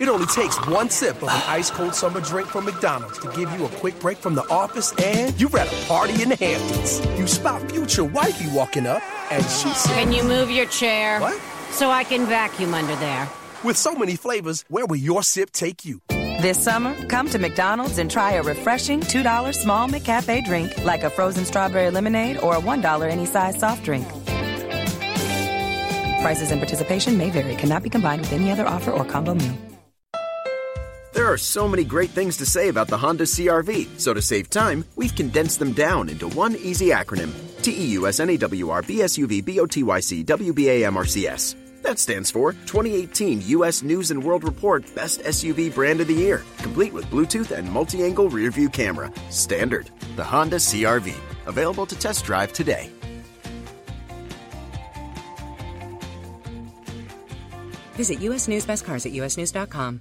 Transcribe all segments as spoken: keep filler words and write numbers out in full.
It only takes one sip of an ice-cold summer drink from McDonald's to give you a quick break from the office and you're at a party in the Hamptons. You spot future wifey walking up and she says, "Can you move your chair? What? So I can vacuum under there." With so many flavors, where will your sip take you? This summer, come to McDonald's and try a refreshing two dollar small McCafe drink like a frozen strawberry lemonade or a one dollar any size soft drink. Prices and participation may vary. Cannot be combined with any other offer or combo meal. There are so many great things to say about the Honda C R V, so to save time, we've condensed them down into one easy acronym. T E U S N A W R B S U V B O T Y C W B A M R C S. That stands for twenty eighteen U S News and World Report Best S U V Brand of the Year, complete with Bluetooth and multi-angle rear-view camera. Standard. The Honda C R V. Available to test drive today. Visit U S News Best Cars at U S news dot com.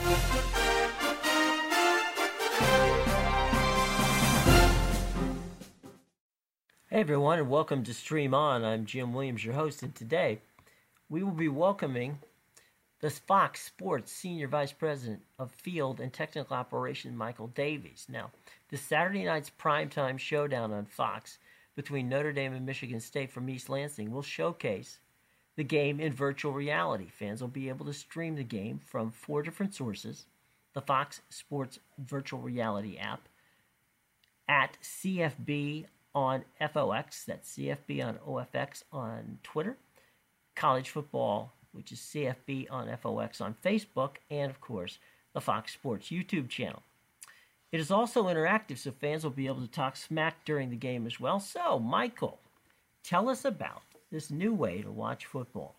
Hey everyone, and welcome to Stream On. I'm Jim Williams, your host, and today we will be welcoming the Fox Sports Senior Vice President of Field and Technical Operations, Michael Davies. Now, this Saturday night's primetime showdown on Fox between Notre Dame and Michigan State from East Lansing will showcase the game in virtual reality. Fans will be able to stream the game from four different sources: the Fox Sports Virtual Reality app, at C F B on F O X, that's C F B on O F X on Twitter, college football, which is C F B on F O X on Facebook, and of course, the Fox Sports YouTube channel. It is also interactive, so fans will be able to talk smack during the game as well. So, Michael, tell us about this new way to watch football.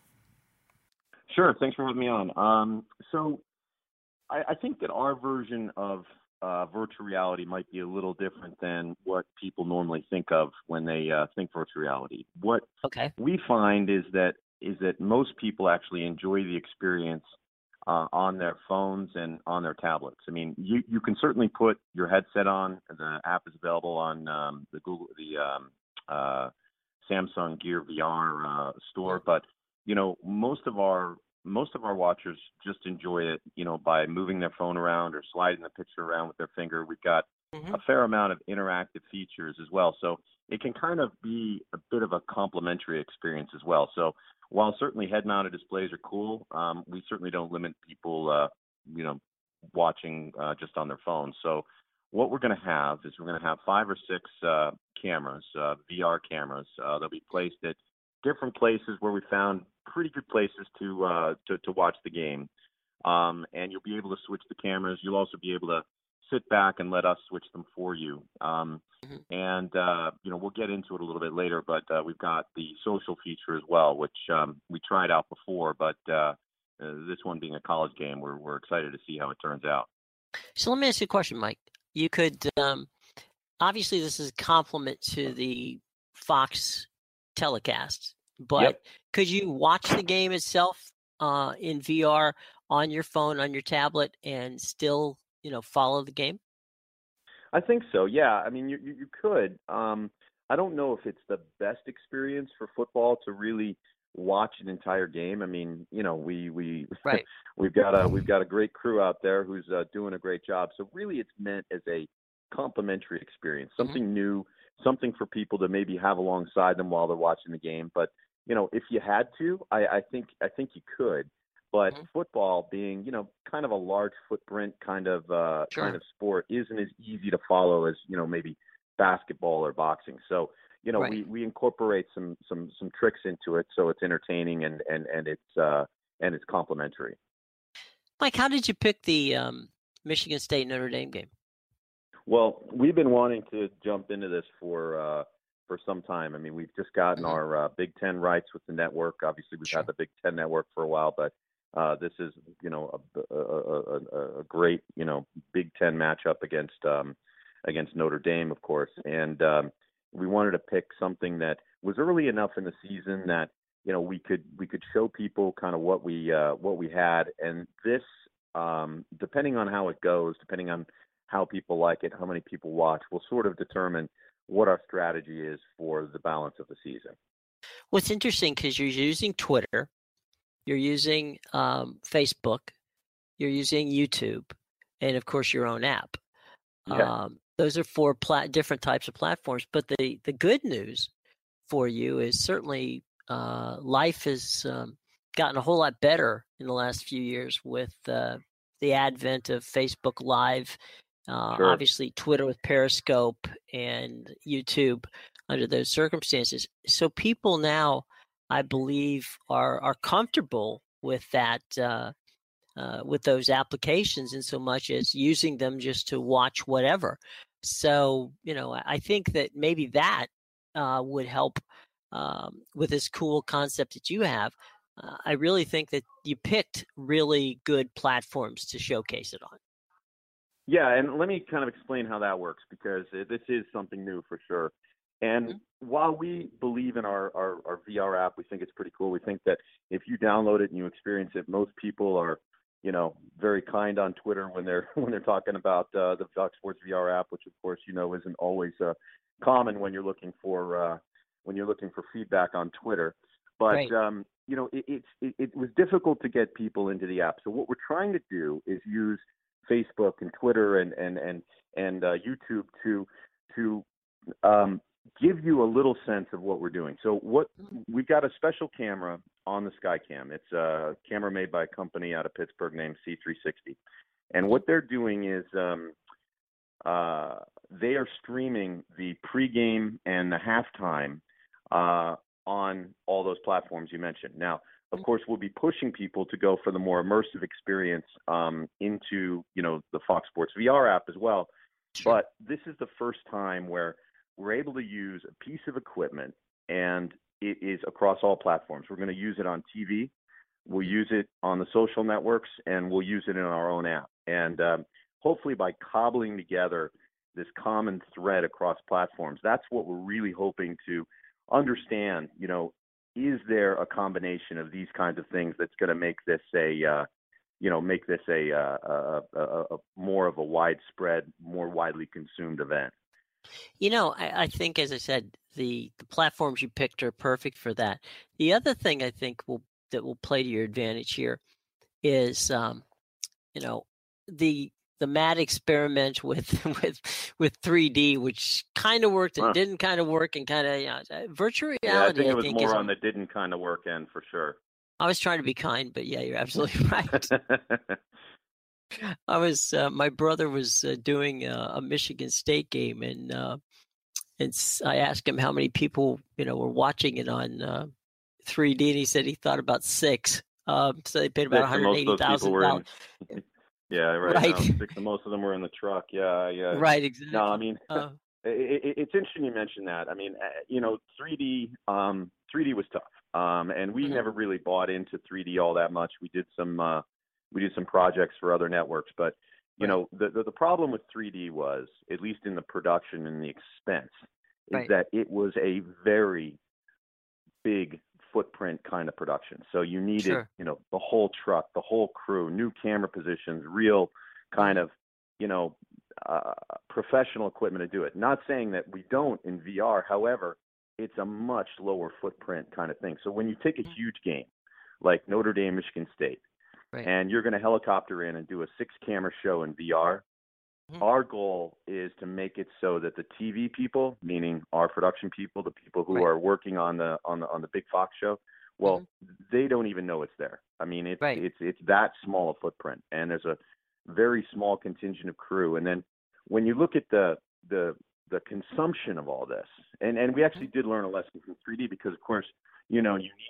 Sure. Thanks for having me on. Um, so I, I think that our version of uh, virtual reality might be a little different than what people normally think of when they uh, think virtual reality. What okay. we find is that is that most people actually enjoy the experience uh, on their phones and on their tablets. I mean, you, you can certainly put your headset on. The app is available on um, the Google, the um, uh, Samsung Gear V R uh, store, but you know, most of our most of our watchers just enjoy it, you know, by moving their phone around or sliding the picture around with their finger. We've got mm-hmm. a fair amount of interactive features as well, so it can kind of be a bit of a complementary experience as well. So while certainly head-mounted displays are cool, um, we certainly don't limit people, uh, you know, watching uh, just on their phones. So what we're going to have is we're going to have five or six uh, cameras, uh, V R cameras. Uh, they'll be placed at different places where we found pretty good places to uh, to, to watch the game. Um, and you'll be able to switch the cameras. You'll also be able to sit back and let us switch them for you. Um, mm-hmm. And, uh, you know, we'll get into it a little bit later, but uh, we've got the social feature as well, which um, we tried out before, but uh, uh, this one being a college game, we're, we're excited to see how it turns out. So let me ask you a question, Mike. You could, um, obviously this is a compliment to the Fox telecast, but yep. could you watch the game itself uh, in V R on your phone, on your tablet, and still, you know, follow the game? I think so. Yeah. I mean, you, you, you could. Um, I don't know if it's the best experience for football to really watch an entire game. I mean, you know, we, we, right. we've got a, we've got a great crew out there who's uh, doing a great job. So really it's meant as a complimentary experience, something mm-hmm. new, something for people to maybe have alongside them while they're watching the game. But, you know, if you had to, I, I think, I think you could. But mm-hmm. football being, you know, kind of a large footprint kind of uh, sure. kind of sport isn't as easy to follow as, you know, maybe basketball or boxing. So, you know, right. we, we incorporate some, some, some tricks into it so it's entertaining and, and, and it's uh, and it's complimentary. Mike, how did you pick the um, Michigan State Notre Dame game? Well, we've been wanting to jump into this for uh, for some time. I mean, we've just gotten mm-hmm. our uh, Big Ten rights with the network. Obviously, we've sure. had the Big Ten network for a while, but Uh, this is, you know, a, a, a, a great, you know, Big Ten matchup against um, against Notre Dame, of course. And um, we wanted to pick something that was early enough in the season that, you know, we could we could show people kind of what we uh, what we had. And this, um, depending on how it goes, depending on how people like it, how many people watch, will sort of determine what our strategy is for the balance of the season. Well, it's interesting because you're using Twitter. You're using um, Facebook, you're using YouTube, and of course your own app. Yeah. Um, those are four plat- different types of platforms. But the, the good news for you is certainly uh, life has um, gotten a whole lot better in the last few years with uh, the advent of Facebook Live, uh, Sure. obviously Twitter with Periscope, and YouTube under those circumstances. So people now, I believe, are are comfortable with that, uh, uh, with those applications, in so much as using them just to watch whatever. So, you know, I I think that maybe that uh, would help um, with this cool concept that you have. Uh, I really think that you picked really good platforms to showcase it on. Yeah, and let me kind of explain how that works, because uh, this is something new for sure. And Mm-hmm. while we believe in our, our, our V R app, we think it's pretty cool. We think that if you download it and you experience it, most people are, you know, very kind on Twitter when they're when they're talking about uh, the Fox Sports V R app, which of course you know isn't always uh, common when you're looking for uh, when you're looking for feedback on Twitter. But Right. um, you know, it, it's it, it was difficult to get people into the app. So what we're trying to do is use Facebook and Twitter and and and and uh, YouTube to to um, give you a little sense of what we're doing. So what we've got a special camera on the Skycam. It's a camera made by a company out of Pittsburgh named C three sixty, and what they're doing is um, uh, they are streaming the pregame and the halftime uh, on all those platforms you mentioned. Now, of course, we'll be pushing people to go for the more immersive experience um, into, you know, the Fox Sports V R app as well. Sure. But this is the first time where we're able to use a piece of equipment, and it is across all platforms. We're going to use it on T V. We'll use it on the social networks, and we'll use it in our own app. And um, hopefully by cobbling together this common thread across platforms, that's what we're really hoping to understand. You know, is there a combination of these kinds of things that's going to make this a, uh, you know, make this a, uh, a, a, a more of a widespread, more widely consumed event? You know, I, I think, as I said, the, the platforms you picked are perfect for that. The other thing I think will that will play to your advantage here is, um, you know, the the mad experiment with with with three D, which kind of worked and Huh. didn't kind of work, and kind of, you know, virtual reality. Yeah, I think it was is, more on the didn't kind of work end for sure. I was trying to be kind, but yeah, you're absolutely right. I was uh, my brother was uh, doing uh, a Michigan State game, and uh, and s- I asked him how many people, you know, were watching it on uh, three D, and he said he thought about six. Um, so they paid about Six, one and hundred most of eighty those people thousand were dollars. in. Yeah, right. Right. No, six, and most of them were in the truck. Yeah, yeah. Right, exactly. No, I mean, Uh, it, it, it's interesting you mentioned that. I mean, uh, you know, three D, um, three D was tough, um, and we Mhm. never really bought into three D all that much. We did some, uh, we did some projects for other networks, but you Right. know, the, the the problem with three D was, at least in the production and the expense, is Right. that it was a very big footprint kind of production. So you needed, Sure. you know, the whole truck, the whole crew, new camera positions, real kind of, you know, uh, professional equipment to do it. Not saying that we don't in V R. However, it's a much lower footprint kind of thing. So when you take a huge game like Notre Dame, Michigan State, Right. and you're going to helicopter in and do a six camera show in V R, Mhm. our goal is to make it so that the T V people, meaning our production people, the people who Right. are working on the on the on the big Fox show, well, they don't even know it's there. I mean, it's Right. it's it's that small a footprint, and there's a very small contingent of crew. And then when you look at the the the consumption of all this, and and we actually did learn a lesson from three D, because of course, you know, you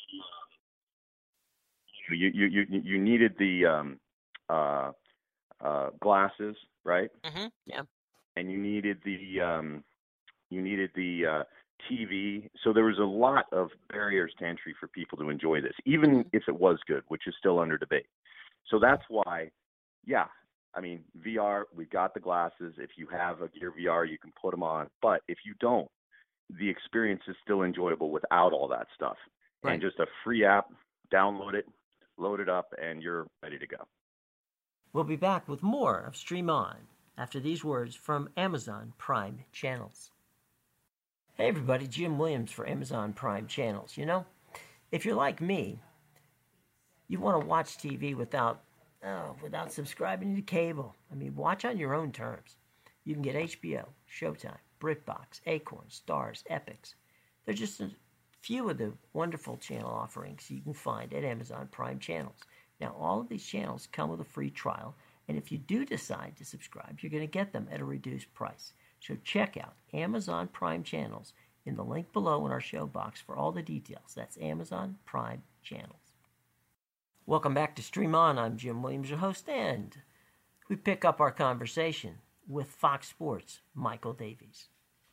needed you you you you needed the um uh uh glasses, right? hmm Yeah. And you needed the um, you needed the uh, T V. So there was a lot of barriers to entry for people to enjoy this, even if it was good, which is still under debate. So that's why, yeah, I mean, V R, we got the glasses. If you have a Gear V R, you can put them on. But if you don't, the experience is still enjoyable without all that stuff. Right. And just a free app, download it, load it up, and you're ready to go. We'll be back with more of Stream On after these words from Amazon Prime Channels. Hey everybody, Jim Williams for Amazon Prime Channels. You know, if you're like me, you want to watch T V without oh, without subscribing to cable. I mean, watch on your own terms. You can get H B O, Showtime, BritBox, Acorn, Stars, Epix. They're just a few of the wonderful channel offerings you can find at Amazon Prime Channels. Now, all of these channels come with a free trial, and if you do decide to subscribe, you're going to get them at a reduced price. So check out Amazon Prime Channels in the link below in our show box for all the details. That's Amazon Prime Channels. Welcome back to Stream On. I'm Jim Williams, your host, and we pick up our conversation with Fox Sports' Michael Davies.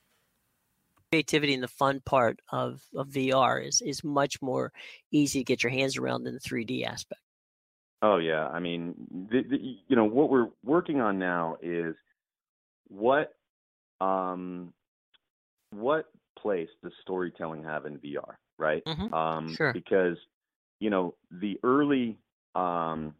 Creativity and the fun part of, of V R is, is much more easy to get your hands around than the three D aspect. Oh, yeah. I mean, the, the, you know, what we're working on now is what um, what place does storytelling have in V R, right? Mm-hmm. Um, sure. Because, you know, the early um,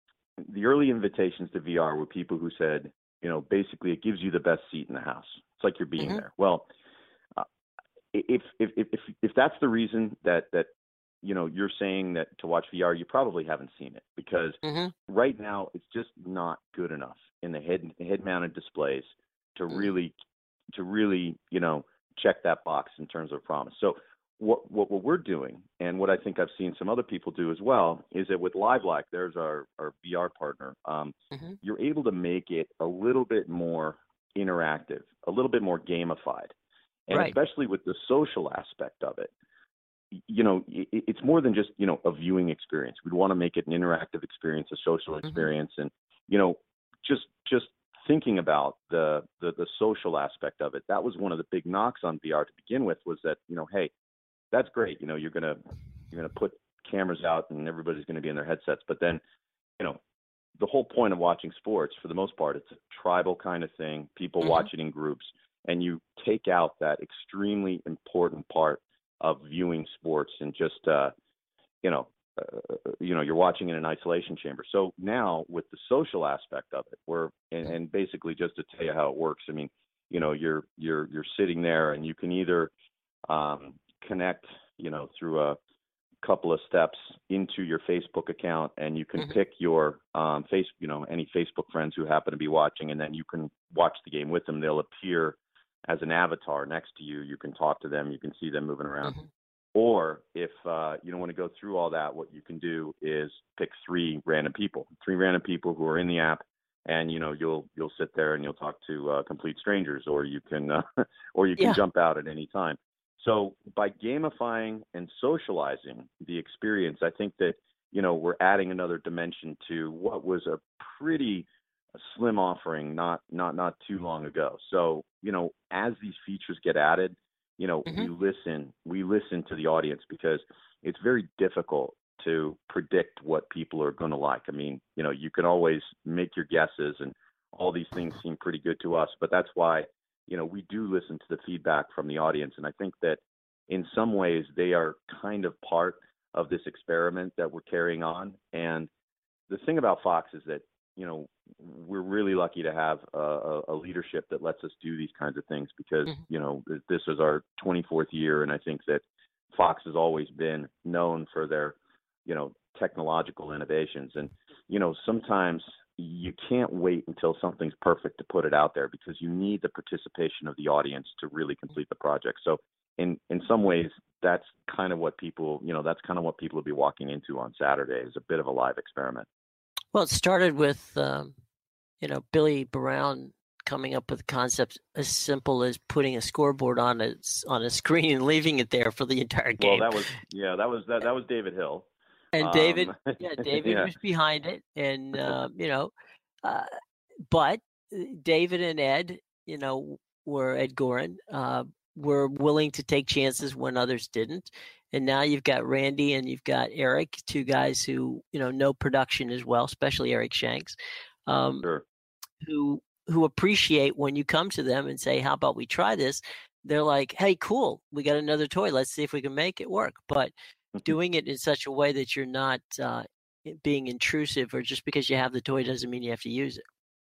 the early invitations to V R were people who said, you know, basically it gives you the best seat in the house. It's like you're being mm-hmm. there. Well, uh, if, if if if if that's the reason that that you know you're saying that to watch V R, you probably haven't seen it, because mm-hmm. right now it's just not good enough in the head head mounted displays to mm-hmm. really to really you know check that box in terms of promise. So what what what we're doing, and what I think I've seen some other people do as well, is that with LiveLike, there's our our V R partner. Um, mm-hmm. You're able to make it a little bit more interactive, a little bit more gamified, and right. especially with the social aspect of it. You know, it, it's more than just you know a viewing experience. We'd want to make it an interactive experience, a social experience, mm-hmm. and you know, just just thinking about the, the the social aspect of it. That was one of the big knocks on V R to begin with, was that you know, hey, that's great. You know, you're gonna you're gonna put cameras out and everybody's gonna be in their headsets. But then, you know, the whole point of watching sports, for the most part, it's a tribal kind of thing. People mm-hmm. watch it in groups, and you take out that extremely important part of viewing sports, and just uh, you know, uh, you know, you're watching in an isolation chamber. So now with the social aspect of it, we're and, and basically just to tell you how it works. I mean, you know, you're you're you're sitting there, and you can either um, connect, you know, through a couple of steps into your Facebook account, and you can mm-hmm. pick your um, face, you know, any Facebook friends who happen to be watching, and then you can watch the game with them. They'll appear as an avatar next to you. You can talk to them. You can see them moving around. Mm-hmm. Or if uh, you don't want to go through all that, what you can do is pick three random people, three random people who are in the app, and you know you'll you'll sit there and you'll talk to uh, complete strangers, or you can uh, or you can yeah. jump out at any time. So by gamifying and socializing the experience, I think that, you know, we're adding another dimension to what was a pretty slim offering not not not too long ago. So, you know, as these features get added, you know, mm-hmm. we listen, we listen to the audience, because it's very difficult to predict what people are going to like. I mean, you know, you can always make your guesses, and all these things seem pretty good to us, but that's why, you know, we do listen to the feedback from the audience. And I think that in some ways they are kind of part of this experiment that we're carrying on. And the thing about Fox is that, you know, we're really lucky to have a, a leadership that lets us do these kinds of things, because, mm-hmm. you know, this is our twenty-fourth year. And I think that Fox has always been known for their, you know, technological innovations. And, you know, sometimes you can't wait until something's perfect to put it out there, because you need the participation of the audience to really complete the project. So in, in some ways, that's kind of what people, you know, that's kind of what people will be walking into on Saturday, is a bit of a live experiment. Well, it started with, um, you know, Billy Brown coming up with concepts as simple as putting a scoreboard on a, on a screen and leaving it there for the entire game. Well, that was, yeah, that was, that, that was David Hill. And David, um, yeah, David yeah. was behind it, and uh, you know, uh, but David and Ed, you know, were Ed Gorin, uh, were willing to take chances when others didn't, and now you've got Randy and you've got Eric, two guys who you know know production as well, especially Eric Shanks, um, sure. who who appreciate when you come to them and say, "How about we try this?" They're like, "Hey, cool, we got another toy. Let's see if we can make it work." But doing it in such a way that you're not uh, being intrusive, or just because you have the toy doesn't mean you have to use it.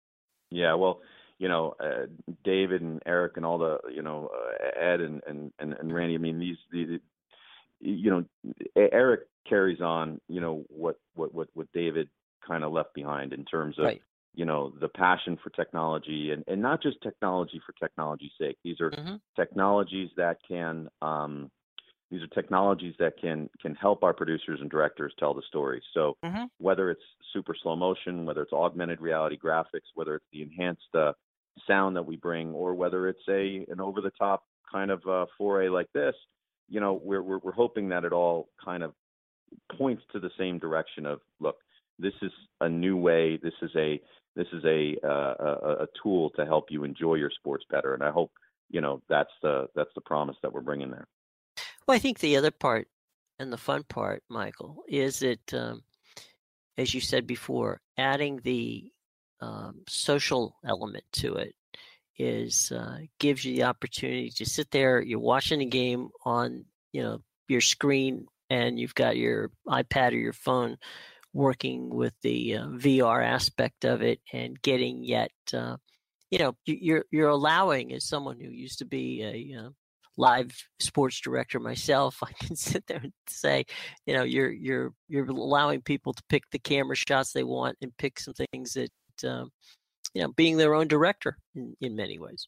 Yeah, well, you know, uh, David and Eric and all the, you know, uh, Ed and, and, and, and Randy, I mean, these, these, you know, Eric carries on, you know, what, what, what, what David kind of left behind in terms of, Right. you know, the passion for technology, and, and not just technology for technology's sake. These are Mm-hmm. technologies that can, um, these are technologies that can, can help our producers and directors tell the story. So Mm-hmm. whether it's super slow motion, whether it's augmented reality graphics, whether it's the enhanced uh, sound that we bring, or whether it's a, an over the top kind of uh, foray like this, you know, we're, we're, we're hoping that it all kind of points to the same direction of, look, this is a new way. This is a, this is a, uh, a, a tool to help you enjoy your sports better. And I hope, you know, that's the, that's the promise that we're bringing there. Well, I think the other part and the fun part, Michael, is that, um, as you said before, adding the um, social element to it is uh, gives you the opportunity to sit there. You're watching a game on, you know, your screen, and you've got your iPad or your phone working with the uh, V R aspect of it, and getting yet, uh, you know, you- you're you're allowing, as someone who used to be a uh, live sports director myself, I can sit there and say, you know, you're you're you're allowing people to pick the camera shots they want and pick some things that, um, you know, being their own director in, in many ways.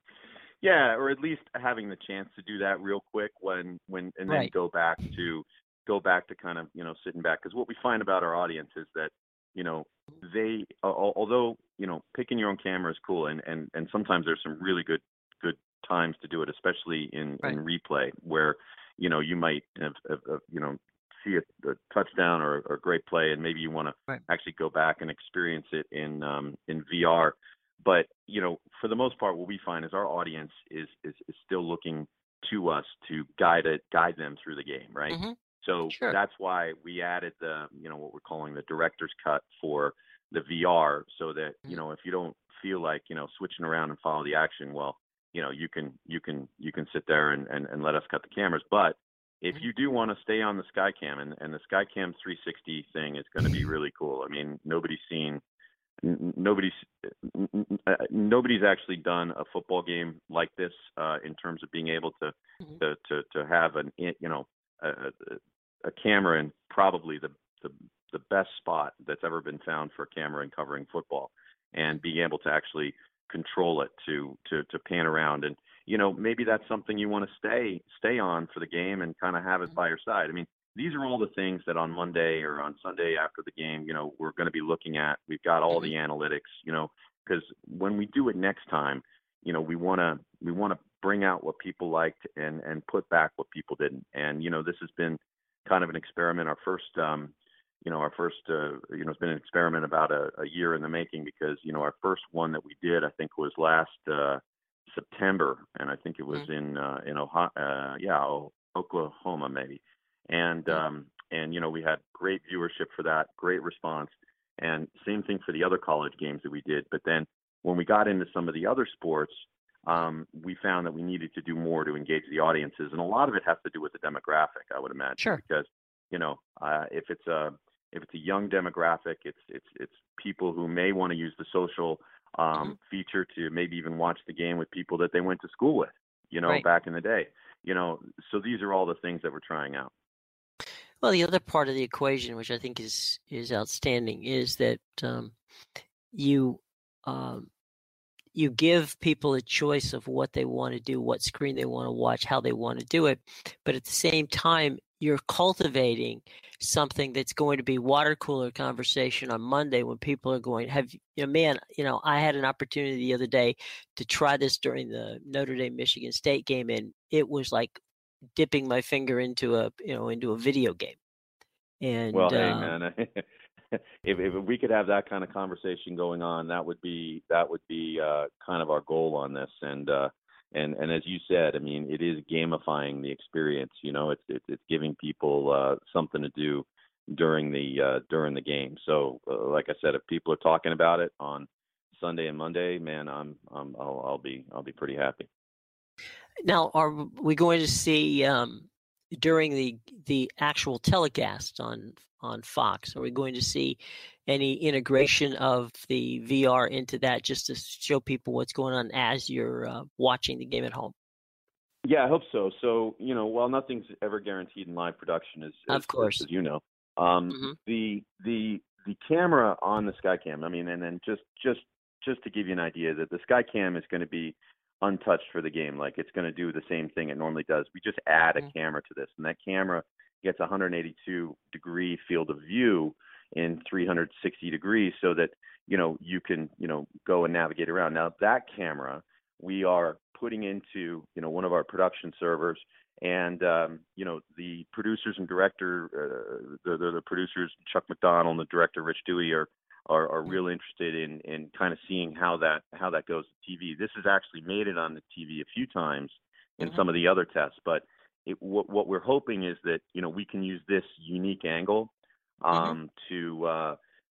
Yeah, or at least having the chance to do that real quick when, when, and then Right. go back to, go back to kind of, you know, sitting back. Because what we find about our audience is that, you know, they, al- although, you know, picking your own camera is cool, and, and, and sometimes there's some really good, good times to do it, especially in, Right. in replay, where, you know, you might have, have, have you know, see a, a touchdown or, or a great play, and maybe you want to Right. actually go back and experience it in, um, in V R. But, you know, for the most part, what we find is our audience is, is, is still looking to us to guide it, guide them through the game, right? Mhm. So Sure. that's why we added the, you know, what we're calling the director's cut for the V R, so that, you Mhm. know, if you don't feel like, you know, switching around and follow the action, well, you know, you can, you can, you can sit there and, and, and let us cut the cameras. But if Mhm. you do want to stay on the Skycam, and, and the Skycam three sixty thing is going to be really cool. I mean, nobody's seen, n- nobody's, n- n- uh, nobody's actually done a football game like this uh, in terms of being able to, Mhm. to, to, to have an, you know, a, a, a camera in probably the, the, the best spot that's ever been found for a camera in covering football, and being able to actually control it to, to, to pan around. And, you know, maybe that's something you want to stay, stay on for the game and kind of have it by your side. I mean, these are all the things that on Monday or on Sunday after the game, you know, we're going to be looking at. We've got all the analytics, you know, because when we do it next time, you know, we want to, we want to bring out what people liked and, and put back what people didn't. And, you know, this has been kind of an experiment. Our first, um, you know, our first, uh, you know, it's been an experiment about a, a year in the making, because, you know, our first one that we did, I think, was last uh, September, and I think it was Mhm. in uh, in Ohio, uh, yeah, O- Oklahoma maybe, and Mhm. um, and you know, we had great viewership for that, great response, and same thing for the other college games that we did. But then when we got into some of the other sports, um, we found that we needed to do more to engage the audiences, and a lot of it has to do with the demographic, I would imagine, Sure. because, you know, uh, if it's a if it's a young demographic, it's it's it's people who may want to use the social um, Mhm. feature to maybe even watch the game with people that they went to school with, you know, Right. back in the day, you know. So these are all the things that we're trying out. Well, the other part of the equation, which I think is is outstanding, is that um, you um, you give people a choice of what they want to do, what screen they want to watch, how they want to do it, but at the same time, you're cultivating something that's going to be water cooler conversation on Monday, when people are going, have you know, man, you know, I had an opportunity the other day to try this during the Notre Dame Michigan State game, and it was like dipping my finger into a, you know, into a video game. Well, And hey, um, man, if if we could have that kind of conversation going on, that would be that would be uh, kind of our goal on this. And uh, and and as you said, I mean, it is gamifying the experience. You know, it's it's, it's giving people uh, something to do during the uh, during the game. So, uh, like I said, if people are talking about it on Sunday and Monday, man, I'm, I'm I'll, I'll be I'll be pretty happy. now, are we going to see um, during the the actual telecast on on Fox? Are we going to see any integration of the V R into that, just to show people what's going on as you're uh, watching the game at home? Yeah, I hope so. So, you know, while nothing's ever guaranteed in live production, as as, Of course. as you know, um, Hmm. the the the camera on the Skycam, I mean, and then just just just to give you an idea that the Skycam is going to be untouched for the game. Like, it's going to do the same thing it normally does. We just add a mm-hmm. camera to this, and that camera gets one hundred eighty-two degree field of view in three hundred sixty degrees, so that, you know, you can, you know, go and navigate around. Now, that camera we are putting into, you know, one of our production servers, and, um, you know, the producers and director, uh, the, the, the producers, Chuck McDonald and the director, Rich Dewey, are, are, are real interested in, in kind of seeing how that, how that goes to T V. This has actually made it on the T V a few times in mm-hmm. some of the other tests, but it, what, what we're hoping is that, you know, we can use this unique angle um, mm-hmm. to, uh,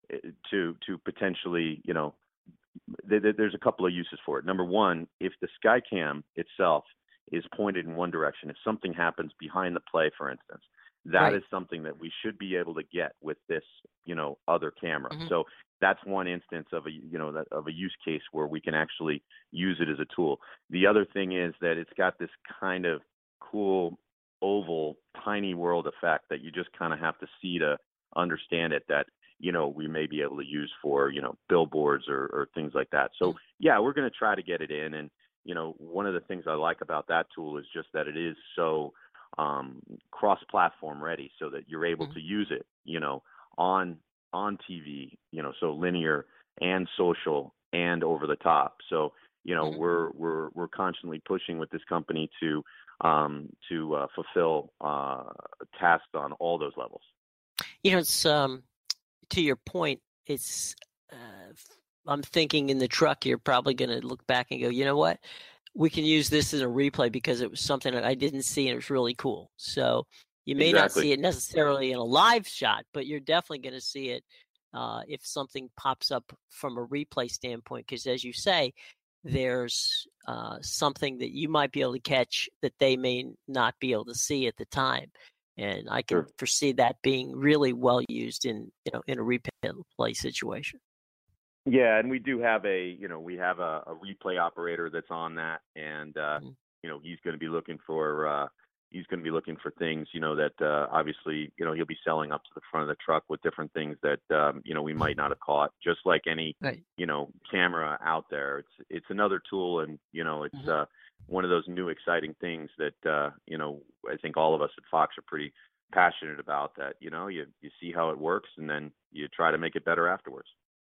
to, to potentially, you know, th- th- there's a couple of uses for it. Number one, if the Skycam itself is pointed in one direction, if something happens behind the play, for instance, that right. is something that we should be able to get with this, you know, other camera. Mm-hmm. So that's one instance of a, you know, that, of a use case where we can actually use it as a tool. The other thing is that it's got this kind of cool oval, tiny world effect that you just kind of have to see to understand it, that, you know, we may be able to use for, you know, billboards or, or things like that. So yeah, we're going to try to get it in. And, you know, one of the things I like about that tool is just that it is so um, cross-platform ready, so that you're able mm-hmm. to use it, you know, on, on T V, you know, so linear and social and over the top. So, you know, mm-hmm. we're, we're, we're constantly pushing with this company to, um, to uh, fulfill uh, tasks on all those levels. You know, it's, um, to your point, it's, uh, I'm thinking in the truck, you're probably going to look back and go, you know what, we can use this as a replay because it was something that I didn't see and it was really cool. So you may exactly. not see it necessarily in a live shot, but you're definitely going to see it uh, if something pops up from a replay standpoint, because as you say, there's uh, something that you might be able to catch that they may not be able to see at the time. And I can sure. foresee that being really well used in, you know, in a replay situation. Yeah, and we do have a, you know, we have a, a replay operator that's on that, and uh, mm-hmm. you know, he's going to be looking for, uh, he's going to be looking for things, you know, that uh, obviously, you know, he'll be selling up to the front of the truck with different things that, um, you know, we might not have caught, just like any, right. you know, camera out there. It's it's another tool, and you know, it's mm-hmm. uh, one of those new exciting things that, uh, you know, I think all of us at Fox are pretty passionate about. That, you know, you you see how it works, and then you try to make it better afterwards.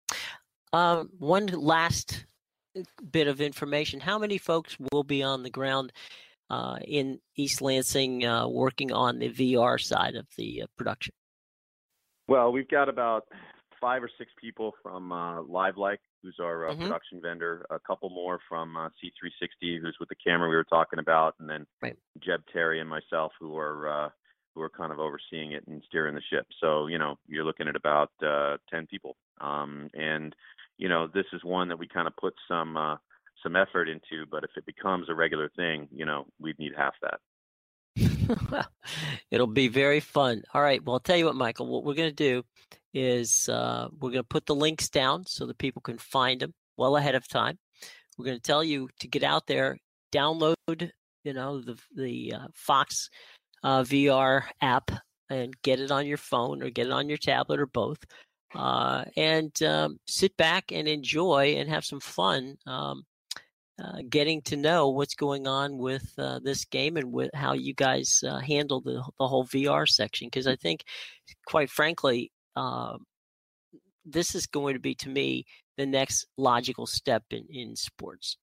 Um, one last bit of information. How many folks will be on the ground uh, in East Lansing uh, working on the V R side of the uh, production? Well, we've got about five or six people from uh, LiveLike, who's our uh, mm-hmm. production vendor, a couple more from uh, C three sixty, who's with the camera we were talking about, and then right. Jeb Terry and myself, who are uh, who are kind of overseeing it and steering the ship. So, you know, you're looking at about uh, ten people. Um, and, you know, this is one that we kind of put some uh, some effort into, but if it becomes a regular thing, you know, we'd need half that. It'll be very fun. All right. Well, I'll tell you what, Michael, what we're going to do is uh, we're going to put the links down so that people can find them well ahead of time. We're going to tell you to get out there, download, you know, the, the uh, Fox uh, V R app and get it on your phone or get it on your tablet or both. Uh, and um, sit back and enjoy and have some fun um, uh, getting to know what's going on with uh, this game and with how you guys uh, handle the, the whole V R section. Because I think, quite frankly, uh, this is going to be, to me, the next logical step in, in sports.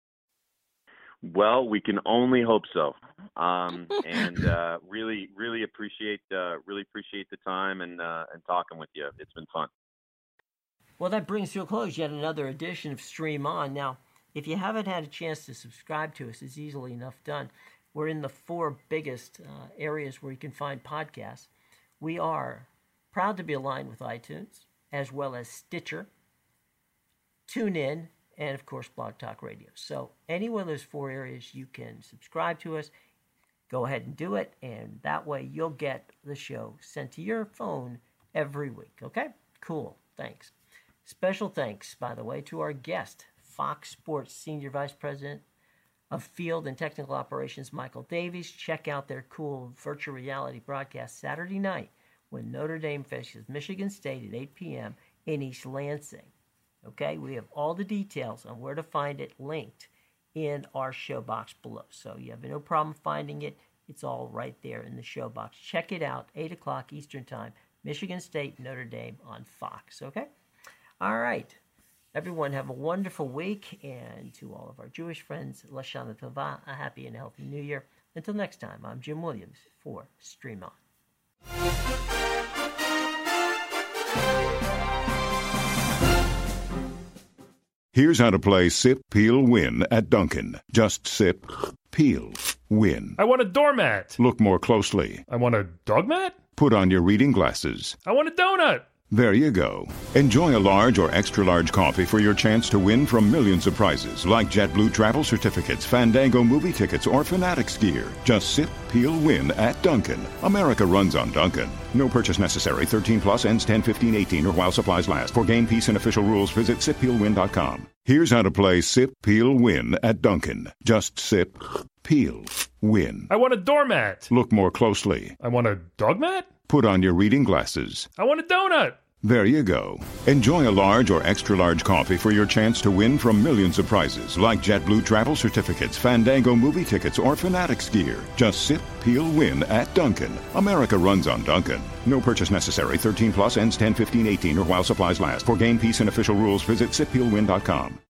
Well, we can only hope so, um, and uh, really, really appreciate, uh, really appreciate the time and uh, and talking with you. It's been fun. Well, that brings to a close yet another edition of Stream On. Now, if you haven't had a chance to subscribe to us, it's easily enough done. We're in the four biggest uh, areas where you can find podcasts. We are proud to be aligned with iTunes, as well as Stitcher, TuneIn, and, of course, Blog Talk Radio. So any one of those four areas, you can subscribe to us. Go ahead and do it, and that way you'll get the show sent to your phone every week. Okay? Cool. Thanks. Special thanks, by the way, to our guest, Fox Sports Senior Vice President of Field and Technical Operations, Michael Davies. Check out their cool virtual reality broadcast Saturday night when Notre Dame faces Michigan State at eight p.m. in East Lansing. Okay, we have all the details on where to find it linked in our show box below. So you have no problem finding it. It's all right there in the show box. Check it out, eight o'clock Eastern Time, Michigan State, Notre Dame on Fox, okay? All right. Everyone have a wonderful week, and to all of our Jewish friends, Lashana Tova, a happy and healthy New Year. Until next time, I'm Jim Williams for Stream On. Here's how to play Sip, Peel, Win at Dunkin'. Just sip, peel, win. I want a doormat. Look more closely. I want a dog mat. Put on your reading glasses. I want a donut. There you go. Enjoy a large or extra-large coffee for your chance to win from millions of prizes like JetBlue travel certificates, Fandango movie tickets, or Fanatics gear. Just sip, peel, win at Dunkin'. America runs on Dunkin'. No purchase necessary. thirteen plus ends ten fifteen eighteen or while supplies last. For game, peace, and official rules, visit sip peel win dot com. Here's how to play Sip, Peel, Win at Dunkin'. Just sip, peel, win. I want a doormat. Look more closely. I want a dog mat. Put on your reading glasses. I want a donut. There you go. Enjoy a large or extra-large coffee for your chance to win from millions of prizes like JetBlue travel certificates, Fandango movie tickets, or Fanatics gear. Just sip, peel, win at Dunkin'. America runs on Dunkin'. No purchase necessary. thirteen plus ends ten fifteen eighteen or while supplies last. For game, peace, and official rules, visit sip peel win dot com.